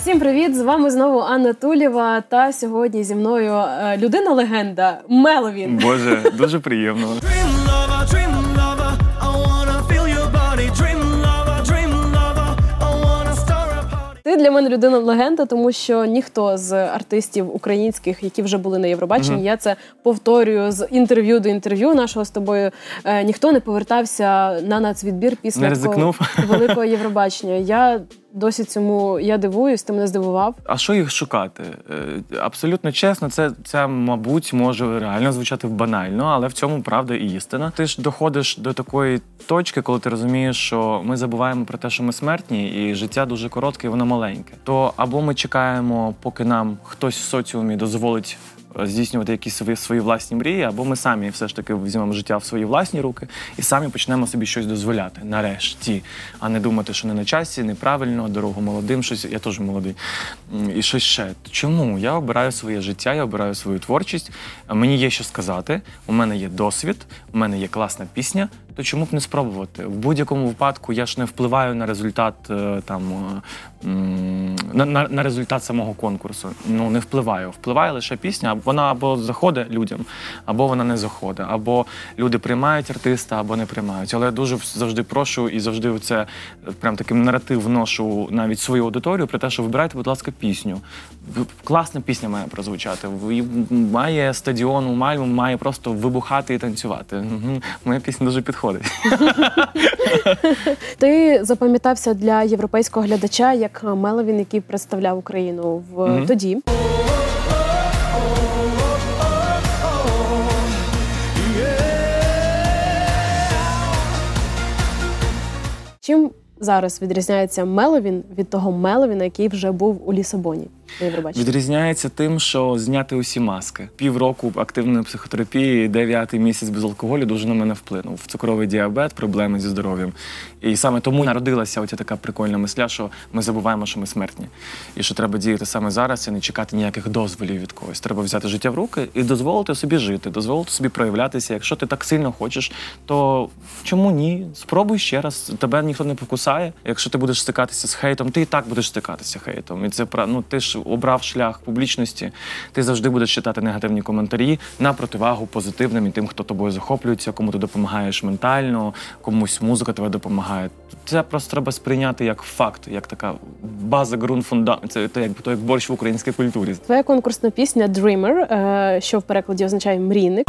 Всім привіт! З вами знову Анна Тулєва. Та сьогодні зі мною людина-легенда Меловін. Боже, дуже приємно. Ти для мене людина-легенда, тому що ніхто з артистів українських, які вже були на Євробаченні, я це повторюю з інтерв'ю до інтерв'ю нашого з тобою, ніхто не повертався на нацвідбір після великого Євробачення. Я досі цьому дивуюсь, ти мене здивував. А що їх шукати? Абсолютно чесно, це, мабуть, може реально звучати банально, але в цьому правда і істина. Ти ж доходиш до такої точки, коли ти розумієш, що ми забуваємо про те, що ми смертні, і життя дуже коротке, і воно маленьке. То або ми чекаємо, поки нам хтось в соціумі дозволить здійснювати якісь свої власні мрії, або ми самі все ж таки візьмемо життя в свої власні руки і самі почнемо собі щось дозволяти, нарешті, а не думати, що не на часі, неправильно, дорогу молодим, щось, я теж молодий, і щось ще. Чому? Я обираю своє життя, я обираю свою творчість, мені є що сказати, у мене є досвід, у мене є класна пісня, то чому б не спробувати? В будь-якому випадку я ж не впливаю на результат на результат самого конкурсу. Ну, не впливаю. Впливає лише пісня. Вона або заходить людям, або вона не заходить. Або люди приймають артиста, або не приймають. Але я дуже завжди прошу і завжди це прям таким наратив вношу навіть свою аудиторію про те, що вибирайте, будь ласка, пісню. Класна пісня має прозвучати. Має стадіон у Мальму, має просто вибухати і танцювати. Моя пісня дуже підходить. Ти запам'ятався для європейського глядача як Меловін, який представляв Україну тоді. Чим зараз відрізняється Меловін від того Меловіна, який вже був у Лісабоні? Відрізняється тим, що зняти усі маски. Півроку активної психотерапії, 9-й місяць без алкоголю дуже на мене вплинув. Цукровий діабет, проблеми зі здоров'ям. І саме тому народилася оця така прикольна мисля, що ми забуваємо, що ми смертні. І що треба діяти саме зараз і не чекати ніяких дозволів від когось. Треба взяти життя в руки і дозволити собі жити, дозволити собі проявлятися. Якщо ти так сильно хочеш, то чому ні? Спробуй ще раз. Тебе ніхто не покусає. Якщо ти будеш стикатися з хейтом, ти і так будеш стикатися хейтом. І це, ти ж обрав шлях публічності, ти завжди будеш читати негативні коментарі на противагу позитивним і тим, хто тобою захоплюється, кому ти допомагаєш ментально, комусь музика тебе допомагає. Це просто треба сприйняти як факт, як така база, ґрунт, фундамент. Це як борщ в українській культурі. Твоя конкурсна пісня «Dreamer», що в перекладі означає «мрійник».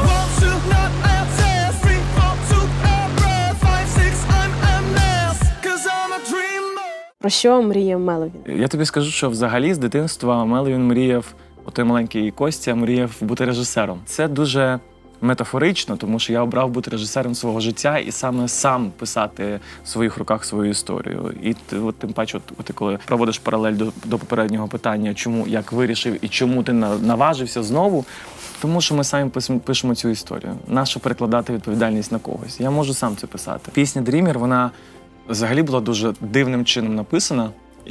Про що мріє Меловін? Я тобі скажу, що взагалі з дитинства Меловін мріяв, отой маленький Костя мріяв бути режисером. Це дуже метафорично, тому що я обрав бути режисером свого життя і саме сам писати в своїх руках свою історію. І тим паче, ти коли проводиш паралель до попереднього питання, чому, як вирішив і чому ти наважився знову, тому що ми самі пишемо цю історію. Нащо перекладати відповідальність на когось? Я можу сам це писати. Пісня «Dreamer», вона взагалі була дуже дивним чином написана.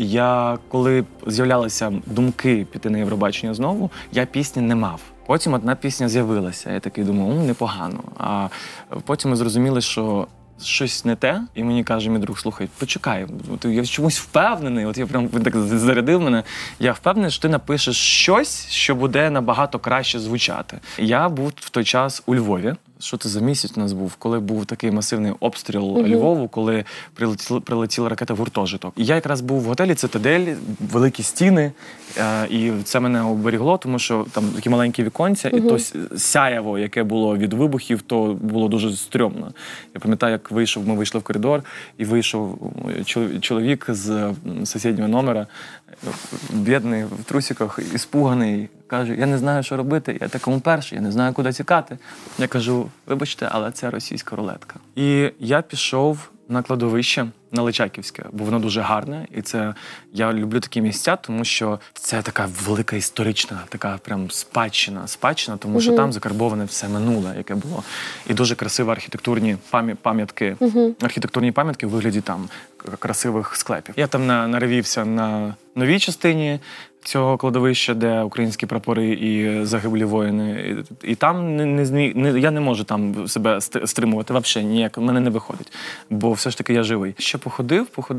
Коли з'являлися думки піти на Євробачення знову, я пісні не мав. Потім одна пісня з'явилася. Я такий думав, непогано. А потім ми зрозуміли, що щось не те, і мені каже мій друг, слухай, почекай, я чомусь впевнений, він так зарядив мене, я впевнений, що ти напишеш щось, що буде набагато краще звучати. Я був в той час у Львові. Що це за місяць у нас був, коли був такий масивний обстріл Львову, коли прилетіла ракета в гуртожиток. І я якраз був в готелі «Цитадель», великі стіни, і це мене оберігло, тому що там такі маленькі віконця, і то сяєво, яке було від вибухів, то було дуже стрьомно. Я пам'ятаю, як ми вийшли в коридор, і вийшов чоловік з сусіднього номера, бідний, в трусиках, іспуганий, каже, я не знаю, що робити, я такому перший, я не знаю, куди тікати. Я кажу, вибачте, але це російська рулетка. І я пішов на кладовище, на Личаківське, бо воно дуже гарне. І я люблю такі місця, тому що це така велика історична, така прям спадщина, тому що там закарбоване все минуле, яке було. І дуже красиві архітектурні пам'ятки, архітектурні пам'ятки у вигляді там красивих склепів. Я там наривівся на новій частині цього кладовища, де українські прапори і загиблі воїни. І там я не можу там себе стримувати, взагалі ніяк, в мене не виходить. Бо все ж таки я живий. Ще походив,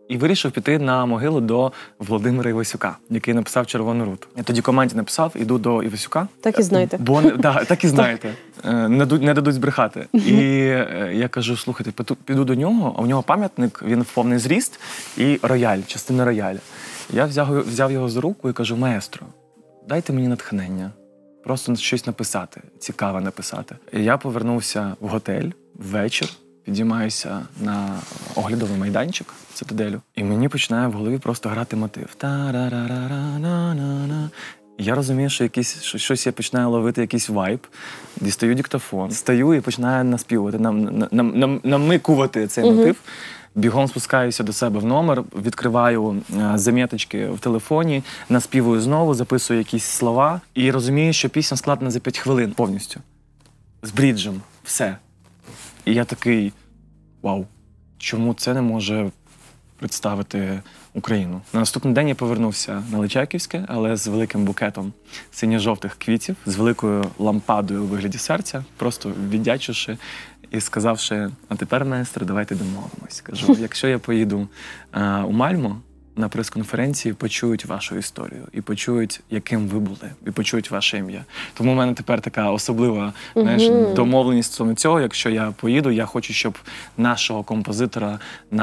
І вирішив піти на могилу до Володимира Івасюка, який написав «Червону руту». Я тоді команді написав, іду до Івасюка. Так і знаєте. Так і знаєте. Не дадуть збрехати. І я кажу, слухайте, піду до нього, а у нього пам'ятник, він в повний зріст, і рояль, частина рояля. Я взяв його за руку і кажу, маестро, дайте мені натхнення, просто щось написати, цікаве написати. І я повернувся в готель ввечір, підіймаюся на оглядовий майданчик Цитаделю, і мені починає в голові просто грати мотив. Та-ра-ра-ра-на-на-на. Я розумію, що щось я починаю ловити, якийсь вайб, дістаю диктофон, стаю і починаю наспівувати, намикувати цей мотив. Бігом спускаюся до себе в номер, відкриваю заміточки в телефоні, наспівую знову, записую якісь слова і розумію, що пісня складена за 5 хвилин повністю. З бріджем. Все. І я такий, вау, чому це не може представити Україну? На наступний день я повернувся на Личаківське, але з великим букетом синьо-жовтих квітів, з великою лампадою у вигляді серця, просто віддячивши і сказавши, а тепер, маестро, давайте домовимось. Кажу, якщо я поїду у Мальмо, на прес-конференції почують вашу історію, і почують, яким ви були, і почують ваше ім'я. Тому в мене тепер така особлива домовленість стосовно цього. Якщо я поїду, я хочу, щоб нашого композитора,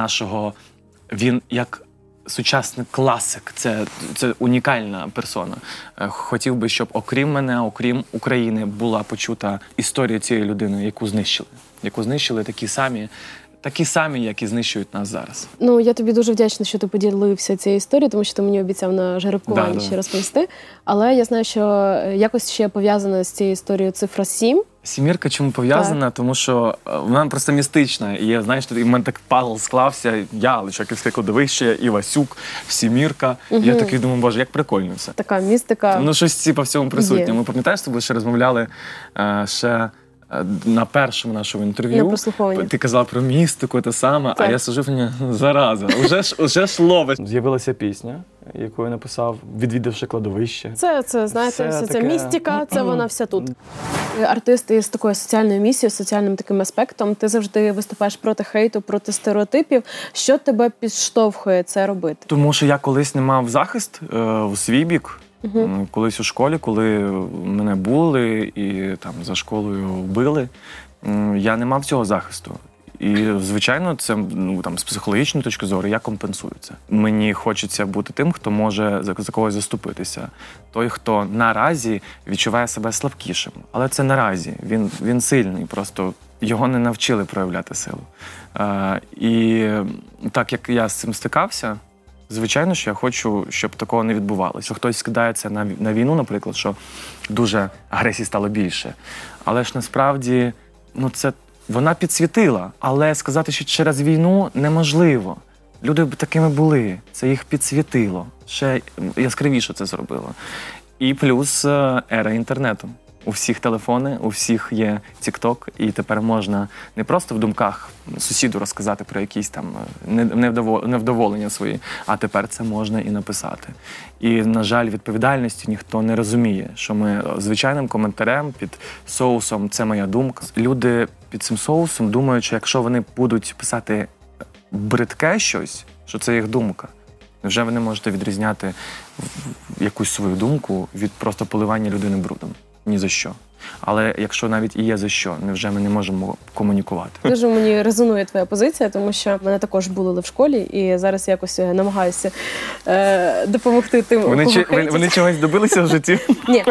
він як сучасний класик, це унікальна персона. Хотів би, щоб окрім мене, окрім України, була почута історія цієї людини, яку знищили такі самі, як і знищують нас зараз. Ну, я тобі дуже вдячна, що ти поділився цією історією, тому що ти мені обіцяв на жеребкуванні ще розповісти. Але я знаю, що якось ще пов'язана з цією історією цифра 7. Сімірка чому пов'язана? Так. Тому що вона просто містична. І я, знаєш, і в мене так пазл склався. Я, Личаківське кладовище, Івасюк, Сімірка. Я такий думаю, боже, як прикольно все. Така містика. Ну, щось по всьому присутнє. Ми, пам'ятаєш, з тобою ще розмовляли ще на першому нашому інтерв'ю. Ти казала про містику, те саме, а я сижу, зараза, уже ж ловить. З'явилася пісня, яку я написав, відвідавши кладовище. Це знаєте, ця містика, це вона вся тут. Артист із такою соціальною місією, соціальним таким аспектом, ти завжди виступаєш проти хейту, проти стереотипів. Що тебе підштовхує це робити? Тому що я колись не мав захист у свій бік. Колись у школі, коли мене були і там за школою били, я не мав цього захисту. І, звичайно, це з психологічної точки зору я компенсую це. Мені хочеться бути тим, хто може за когось заступитися. Той, хто наразі відчуває себе слабкішим. Але це наразі. Він сильний, просто його не навчили проявляти силу. І так як я з цим стикався, звичайно, що я хочу, щоб такого не відбувалося. Хтось скидається на війну, наприклад, що дуже агресії стало більше. Але ж насправді, вона підсвітила. Але сказати, що через війну неможливо. Люди б такими були. Це їх підсвітило. Ще яскравіше це зробило. І плюс ера інтернету. У всіх телефони, у всіх є TikTok, і тепер можна не просто в думках сусіду розказати про якісь там невдоволення свої, а тепер це можна і написати. І, на жаль, відповідальності ніхто не розуміє, що ми звичайним коментарем під соусом «це моя думка». Люди під цим соусом думають, що якщо вони будуть писати бридке щось, що це їх думка. Невже ви не можете відрізняти якусь свою думку від просто поливання людини брудом? Ні за що. Але якщо навіть і є за що, невже ми не можемо комунікувати? Дуже мені резонує твоя позиція, тому що мене також булили в школі, і зараз якось намагаюся допомогти тим, кого хейтять. Вони чогось добилися в житті? Ні.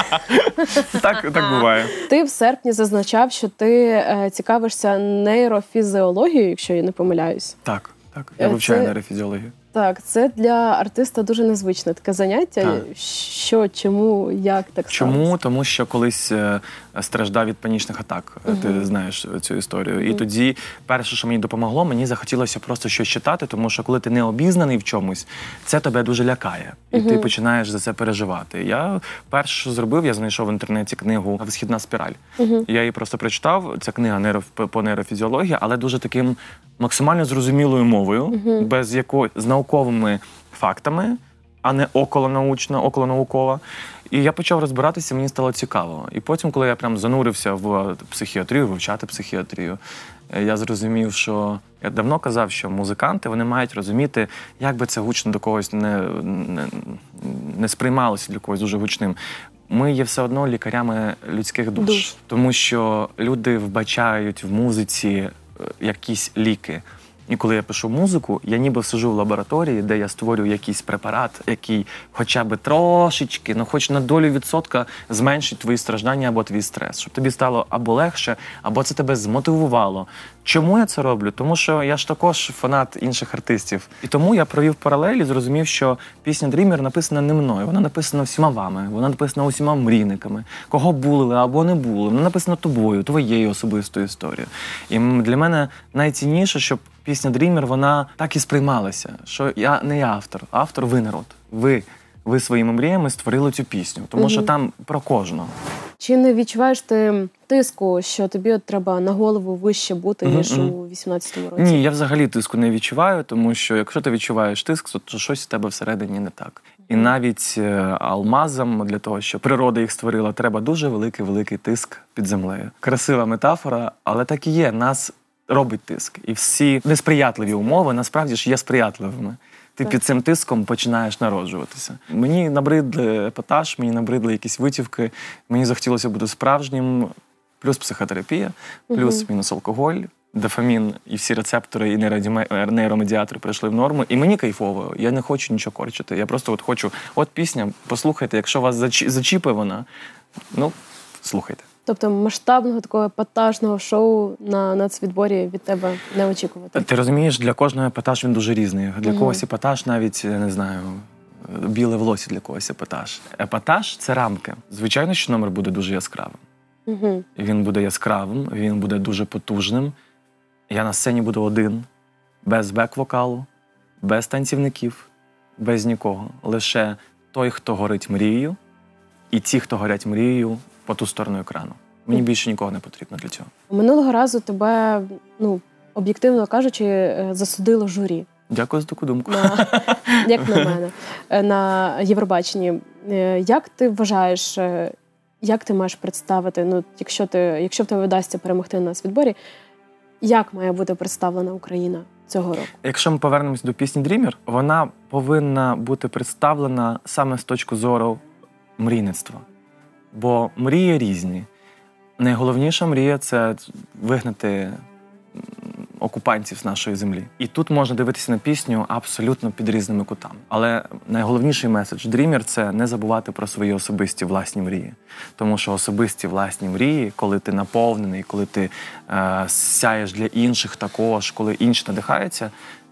Так буває. Ти в серпні зазначав, що ти цікавишся нейрофізіологією, якщо я не помиляюсь. Так. Я вивчаю нейрофізіологію. Так, це для артиста дуже незвичне таке заняття. Так. Що, чому, як так сталося? Чому? Тому що колись страждав від панічних атак. Ти знаєш цю історію. І тоді перше, що мені допомогло, мені захотілося просто щось читати, тому що коли ти не обізнаний в чомусь, це тебе дуже лякає. І ти починаєш за це переживати. Я перше, що зробив, я знайшов в інтернеті книгу «Висхідна спіраль». Я її просто прочитав. Це книга по нейрофізіології, але дуже таким максимально зрозумілою мовою, без з науковими фактами, а не околонаучна, околонаукова. І я почав розбиратися, мені стало цікаво. І потім, коли я прям занурився в психіатрію, вивчати психіатрію, я зрозумів, що я давно казав, що музиканти, вони мають розуміти, як би це гучно до когось не сприймалося для когось дуже гучним. Ми є все одно лікарями людських душ. Тому що люди вбачають в музиці якісь ліки. І коли я пишу музику, я ніби сиджу в лабораторії, де я створюю якийсь препарат, який хоча б трошечки, хоч на долю відсотка зменшить твої страждання або твій стрес, щоб тобі стало або легше, або це тебе змотивувало. Чому я це роблю? Тому що я ж також фанат інших артистів. І тому я провів паралелі, зрозумів, що пісня «Дрімер» написана не мною, вона написана всіма вами, вона написана усіма мрійниками, кого булили або не були, вона написана тобою, твоєю особистою історією. І для мене найцінніше, щоб пісня «Дрімер», вона так і сприймалася, що я не я автор, автор ви народ. Ви своїми мріями створили цю пісню, тому що там про кожного. Чи не відчуваєш ти тиску, що тобі от треба на голову вище бути, ніж у 18-му році? Ні, я взагалі тиску не відчуваю, тому що якщо ти відчуваєш тиск, то щось у тебе всередині не так. І навіть алмазам, для того, щоб природа їх створила, треба дуже великий тиск під землею. Красива метафора, але так і є. Нас робить тиск. І всі несприятливі умови, насправді ж, є сприятливими. Ти під цим тиском починаєш народжуватися. Мені набридли епатаж, мені набридли якісь витівки, мені захотілося бути справжнім, плюс психотерапія, плюс-мінус алкоголь, дофамін і всі рецептори і нейромедіатори прийшли в норму. І мені кайфово, я не хочу нічого корчити. Я просто хочу, пісня, послухайте, якщо вас зачіпає вона, слухайте. Тобто масштабного, такого епатажного шоу на нацвідборі від тебе не очікувати? Ти розумієш, для кожного епатаж він дуже різний. Для когось епатаж навіть, не знаю, біле волосся для когось епатаж. Епатаж – це рамки. Звичайно, що номер буде дуже яскравим. Він буде яскравим, він буде дуже потужним. Я на сцені буду один, без бек-вокалу, без танцівників, без нікого. Лише той, хто горить мрією, і ті, хто горять мрією, по ту сторону екрану. Мені більше нікого не потрібно для цього. Минулого разу тебе, об'єктивно кажучи, засудило журі. Дякую за таку думку. Як на мене, на Євробаченні. Як ти вважаєш, як ти маєш представити, якщо в тебе вдасться перемогти на нацвідборі, як має бути представлена Україна цього року? Якщо ми повернемось до пісні «Дрімер», вона повинна бути представлена саме з точки зору мрійництва. Бо мрії різні. Найголовніша мрія – це вигнати окупантів з нашої землі. І тут можна дивитися на пісню абсолютно під різними кутами. Але найголовніший меседж «Дрімер» – це не забувати про свої особисті власні мрії. Тому що особисті власні мрії, коли ти наповнений, коли ти сяєш для інших також, коли інші надихаються,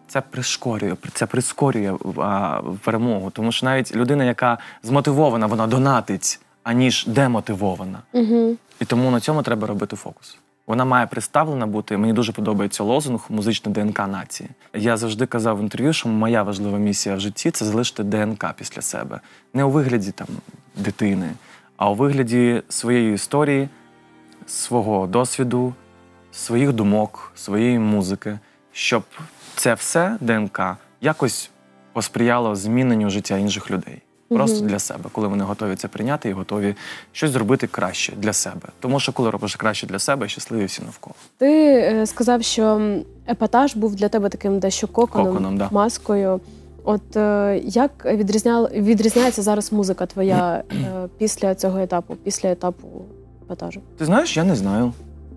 це прискорює перемогу. Тому що навіть людина, яка змотивована, вона донатить, аніж демотивована. І тому на цьому треба робити фокус. Вона має представлена бути, мені дуже подобається лозунг «Музична ДНК нації». Я завжди казав в інтерв'ю, що моя важлива місія в житті – це залишити ДНК після себе. Не у вигляді дитини, а у вигляді своєї історії, свого досвіду, своїх думок, своєї музики, щоб це все, ДНК, якось посприяло зміненню життя інших людей. Просто для себе, коли вони готові це прийняти і готові щось зробити краще для себе. Тому що коли робиш краще для себе, щасливі всі навколо. Ти сказав, що епатаж був для тебе таким дещо коконом, маскою. От як відрізняється зараз музика твоя після цього етапу, після етапу епатажу? Ти знаєш, я не знаю.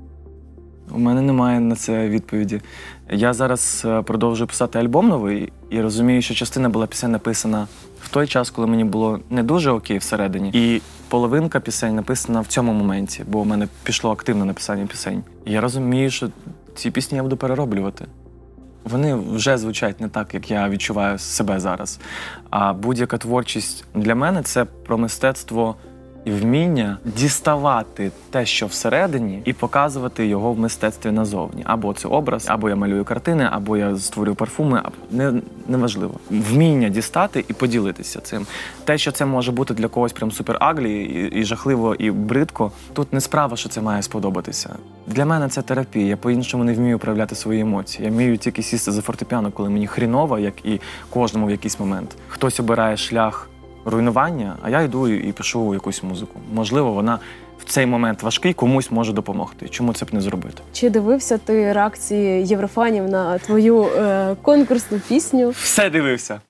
У мене немає на це відповіді. Я зараз продовжую писати альбом новий і розумію, що частина була пісень написана в той час, коли мені було не дуже окей всередині. І половинка пісень написана в цьому моменті, бо у мене пішло активне написання пісень. І я розумію, що ці пісні я буду перероблювати. Вони вже звучать не так, як я відчуваю себе зараз. А будь-яка творчість для мене – це про мистецтво і вміння діставати те, що всередині, і показувати його в мистецтві назовні. Або це образ, або я малюю картини, або я створюю парфуми, неважливо. Вміння дістати і поділитися цим. Те, що це може бути для когось прям супер-аглі, і жахливо, і бридко, тут не справа, що це має сподобатися. Для мене це терапія, я по-іншому не вмію проявляти свої емоції. Я вмію тільки сісти за фортепіано, коли мені хріново, як і кожному в якийсь момент. Хтось обирає шлях руйнування, а я йду і пишу якусь музику. Можливо, вона в цей момент важкий, комусь може допомогти. Чому це б не зробити? Чи дивився ти реакції єврофанів на твою конкурсну пісню? Все дивився.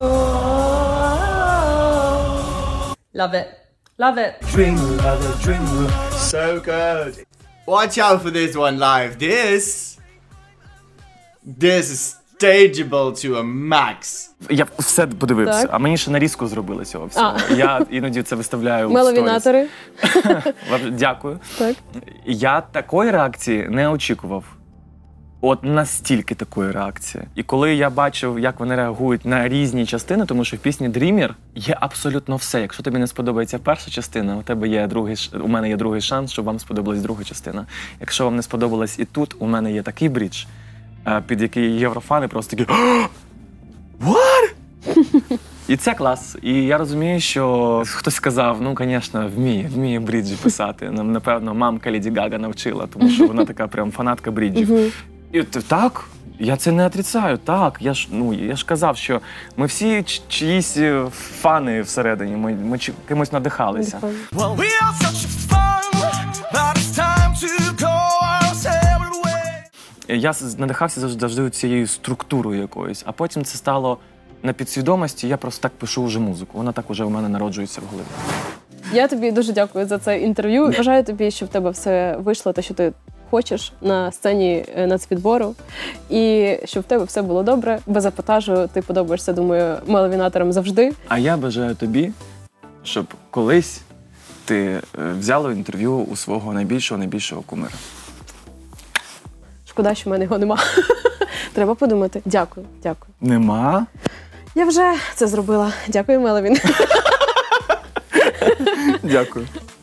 Love it. Love it. Dreamer, so good. Watch out for this one live. This is stageable to a max. Я все подивився, Так. а мені ще нарізку зробили цього всього. Я іноді це виставляю у Меловінатори. сторіс. Дякую. Так. Я такої реакції не очікував. От настільки такої реакції. І коли я бачив, як вони реагують на різні частини, тому що в пісні Dreamer є абсолютно все. Якщо тобі не сподобається перша частина, у мене є другий шанс, щоб вам сподобалась друга частина. Якщо вам не сподобалось і тут, у мене є такий брідж, під який єврофани просто такі «What?!» І це клас. І я розумію, що хтось сказав, ну, звісно, вміє бріджі писати. Напевно, мамка Леді Гага навчила, тому що вона така прям фанатка бріджів. І так, я це не отрицаю, так. Я ж казав, що ми всі чиїсь фани всередині, ми кимось надихалися. Well, we are such fun, but it's time to go our separate ways. Я надихався завжди цією структурою якоюсь, а потім це стало на підсвідомості, я просто так пишу вже музику, вона так уже у мене народжується в голові. Я тобі дуже дякую за це інтерв'ю. Бажаю тобі, щоб в тебе все вийшло, те, що ти хочеш на сцені нацвідбору, і щоб в тебе все було добре, без епатажу. Ти подобаєшся, думаю, меловінаторам завжди. А я бажаю тобі, щоб колись ти взяла інтерв'ю у свого найбільшого кумира. Шкода, що в мене його нема. Треба подумати. Дякую. Нема? Я вже це зробила. Дякую, Меловін. Дякую.